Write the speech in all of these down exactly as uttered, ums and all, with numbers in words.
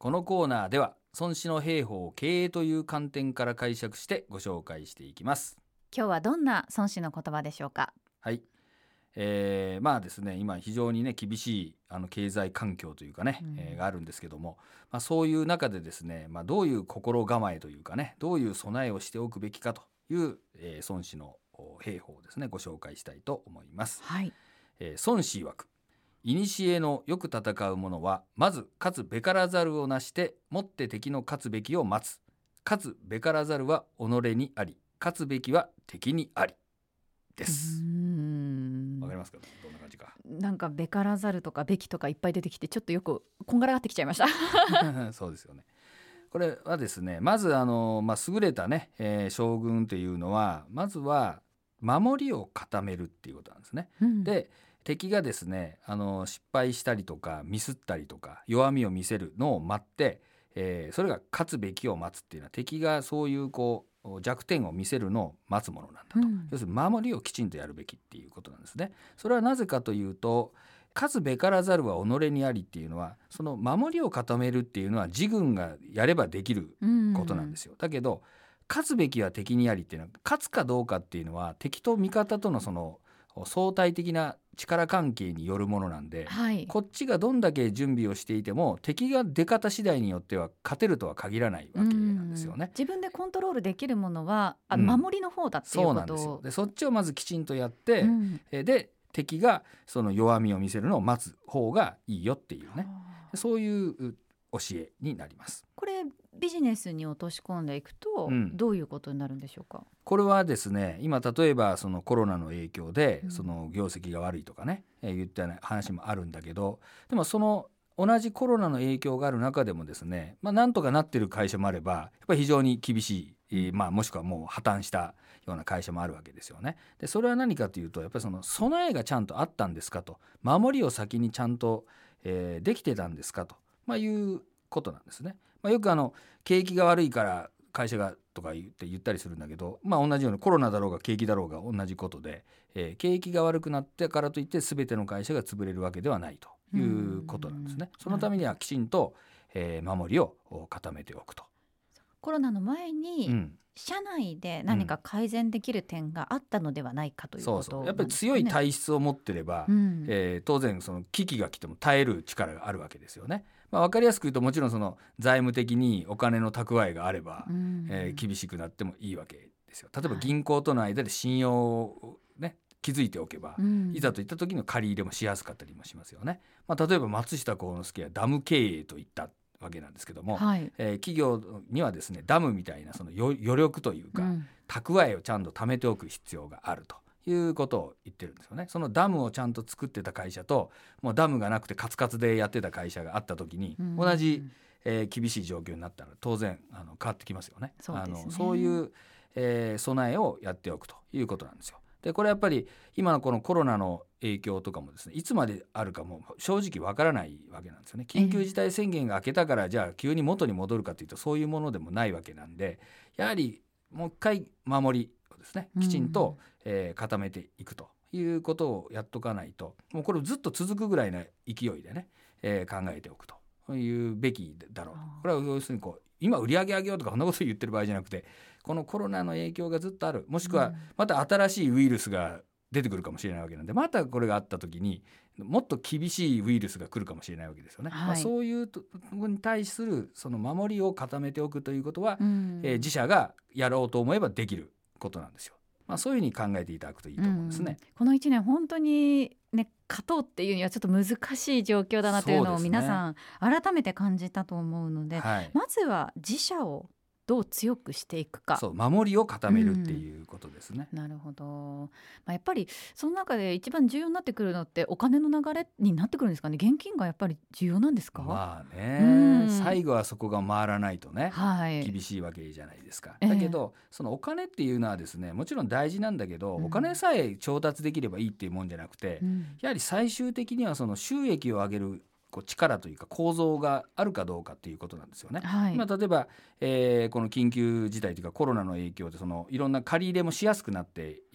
このコーナーでは孫子の兵法を経営という観点から解釈してご紹介していきます。 今日はどんな孫子の言葉でしょうか。 はい、えー、まあですね今非常にね厳しいあの経済環境というかね、うんえー、があるんですけども、まあ、そういう中でですね、まあ、どういう心構えというかねどういう備えをしておくべきかという、えー、孫子の兵法をですねご紹介したいと思います。 はいえー、孫子曰く、古のよく戦う者はまず勝つべからざるをなしてもって敵の勝つべきを待つ。勝つべからざるは己にあり、勝つべきは敵にありです。わかりますか？どんな感じか。 なんかべからざるとかべきとかいっぱい出てきてちょっとよくこんがらがってきちゃいましたそうですよね。これはですねまずあの、まあ、優れたね、えー、将軍というのはまずは守りを固めるっていうことなんですね、うん、で敵がですねあの失敗したりとかミスったりとか弱みを見せるのを待って、えー、それが勝つべきを待つっていうのは敵がそういうこう弱点を見せるのを待つものなんだと、うん、要するに守りをきちんとやるべきっていうことなんですね。それはなぜかというと勝つべからざるは己にありっていうのはその守りを固めるっていうのは自軍がやればできることなんですよ、うん、だけど勝つべきは敵にありっていうのは勝つかどうかっていうのは敵と味方とのその相対的な力関係によるものなんで、はい、こっちがどんだけ準備をしていても敵が出方次第によっては勝てるとは限らないわけなんですよね。 自分でコントロールできるものはあ、うん、守りの方だっていうこと。 そうなんですよ。でそっちをまずきちんとやって、うん、で敵がその弱みを見せるのを待つ方がいいよっていうね、そういう教えになります。 これビジネスに落とし込んでいくと、うん、どういうことになるんでしょうか。 これはですね今例えばそのコロナの影響でその業績が悪いとかね、うん、えー、言ったような話もあるんだけど、でもその同じコロナの影響がある中でもですね、まあ、なんとかなってる会社もあればやっぱり非常に厳しい、えーまあ、もしくはもう破綻したような会社もあるわけですよね。でそれは何かというとやっぱりその備えがちゃんとあったんですかと、守りを先にちゃんと、えー、できてたんですかと、まあ、いうことなんですね。まあ、よくあの景気が悪いから会社がとか言って言ったりするんだけど、まあ、同じようにコロナだろうが景気だろうが同じことで、えー、景気が悪くなってからといって全ての会社が潰れるわけではないということなんですね。そのためにはきちんと、えー、守りを固めておくと。 コロナの前に、うん、社内で何か改善できる点があったのではないかということなんですかね。 そうそうやっぱり強い体質を持ってれば、うんえー、当然その危機が来ても耐える力があるわけですよね。まあ、分かりやすく言うともちろんその財務的にお金の蓄えがあれば、うんえー、厳しくなってもいいわけですよ。例えば銀行との間で信用を、ね、築いておけば、うん、いざといった時の借り入れもしやすかったりもしますよね。まあ、例えば松下幸之助はダム経営といったわけなんですけども、はいえー、企業にはですねダムみたいなその余力というか、うん、蓄えをちゃんと貯めておく必要があるということを言ってるんですよね。そのダムをちゃんと作ってた会社ともうダムがなくてカツカツでやってた会社があった時に、うん、同じ、えー、厳しい状況になったら当然あの変わってきますよね。 そうですね。 あのそういう、えー、備えをやっておくということなんですよ。でこれやっぱり今のこのコロナの影響とかもですねいつまであるかも正直わからないわけなんですよね。緊急事態宣言が明けたからじゃあ急に元に戻るかというとそういうものでもないわけなんで、やはりもう一回守りをですねきちんと、うんえー、固めていくということをやっとかないともうこれずっと続くぐらいの勢いでね、えー、考えておくというべきだろうと。これは要するにこう今売り上げ上げようとかそんなこと言ってる場合じゃなくてこのコロナの影響がずっとある、もしくはまた新しいウイルスが出てくるかもしれないわけなんでまたこれがあった時にもっと厳しいウイルスが来るかもしれないわけですよね、はいまあ、そういうところに対するその守りを固めておくということは、うんえー、自社がやろうと思えばできることなんですよ。まあ、そういうふうに考えていただくといいと思うんですね、 うん、このいちねん本当に、ね、勝とうっていうにはちょっと難しい状況だなというのを皆さん改めて感じたと思うので、はい、まずは自社をどう強くしていくか、 そう守りを固めるっていうことですね、 うん、なるほど、まあ、やっぱりその中で一番重要になってくるのってお金の流れになってくるんですかね。現金がやっぱり重要なんですか。 まあね、うん、最後はそこが回らないとね、はい、厳しいわけじゃないですか。だけど、えー、そのお金っていうのはですねもちろん大事なんだけど、うん、お金さえ調達できればいいっていうもんじゃなくて、うん、やはり最終的にはその収益を上げるこう力というか構造があるかどうかっていうことなんですよね、はい、今例えば、えー、この緊急事態というかコロナの影響でそのいろんな借り入れもしやすくなってい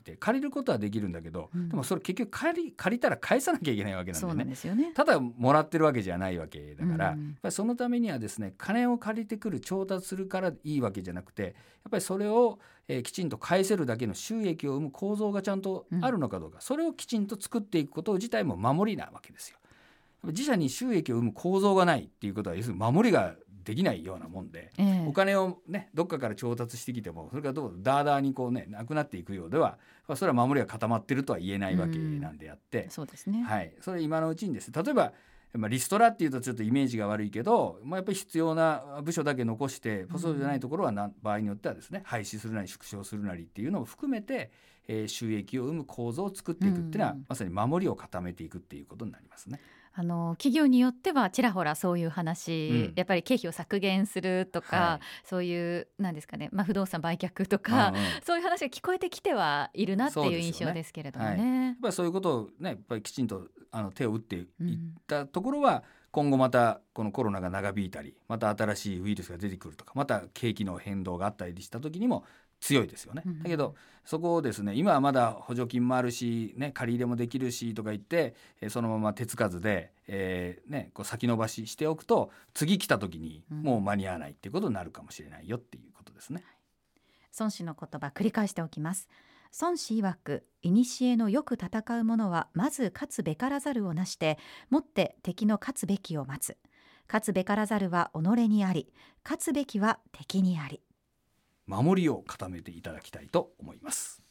て借りることはできるんだけど、 うん、 でもそれ結局借り、借りたら返さなきゃいけないわけなんでね。 そうなんですよね。 ただもらってるわけじゃないわけだから、 うん、 やっぱりそのためにはですね、金を借りてくる、調達するからいいわけじゃなくて、やっぱりそれを、えー、きちんと返せるだけの収益を生む構造がちゃんとあるのかどうか、うん、それをきちんと作っていくこと自体も守りなわけですよ。自社に収益を生む構造がないっていうことは、要するに守りができないようなもんで、ええ、お金をねどっかから調達してきても、それがどうダーダーにこうねなくなっていくようでは、それは守りが固まってるとは言えないわけなんであって、 うん、そうですね、 はい、それ今のうちにですね、例えば、まあ、リストラっていうとちょっとイメージが悪いけど、まあ、やっぱり必要な部署だけ残して、そうじゃないところはな、場合によってはですね、廃止するなり縮小するなりっていうのを含めて、えー、収益を生む構造を作っていくっていうのは、うん、まさに守りを固めていくっていうことになりますね。 あの企業によってはちらほらそういう話、うん、やっぱり経費を削減するとか、はい、そういうなんですかね、まあ、不動産売却とか、うんうん、そういう話が聞こえてきてはいるなっていう印象ですけれども ね, ね、 はい、やっぱりそういうことを、ね、やっぱりきちんとあの手を打っていったところは、うん、今後またこのコロナが長引いたり、また新しいウイルスが出てくるとか、また景気の変動があったりした時にも強いですよね、うん、だけどそこをですね、今はまだ補助金もあるし、ね、借り入れもできるしとか言って、そのまま手つかずで、えーね、こう先延ばししておくと、次来た時にもう間に合わないっていうことになるかもしれないよっていうことですね、 うん、孫子の言葉繰り返しておきます。孫子曰く、古のよく戦う者はまず勝つべからざるをなして、もって敵の勝つべきを待つ。勝つべからざるは己にあり、勝つべきは敵にあり。 守りを固めていただきたいと思います。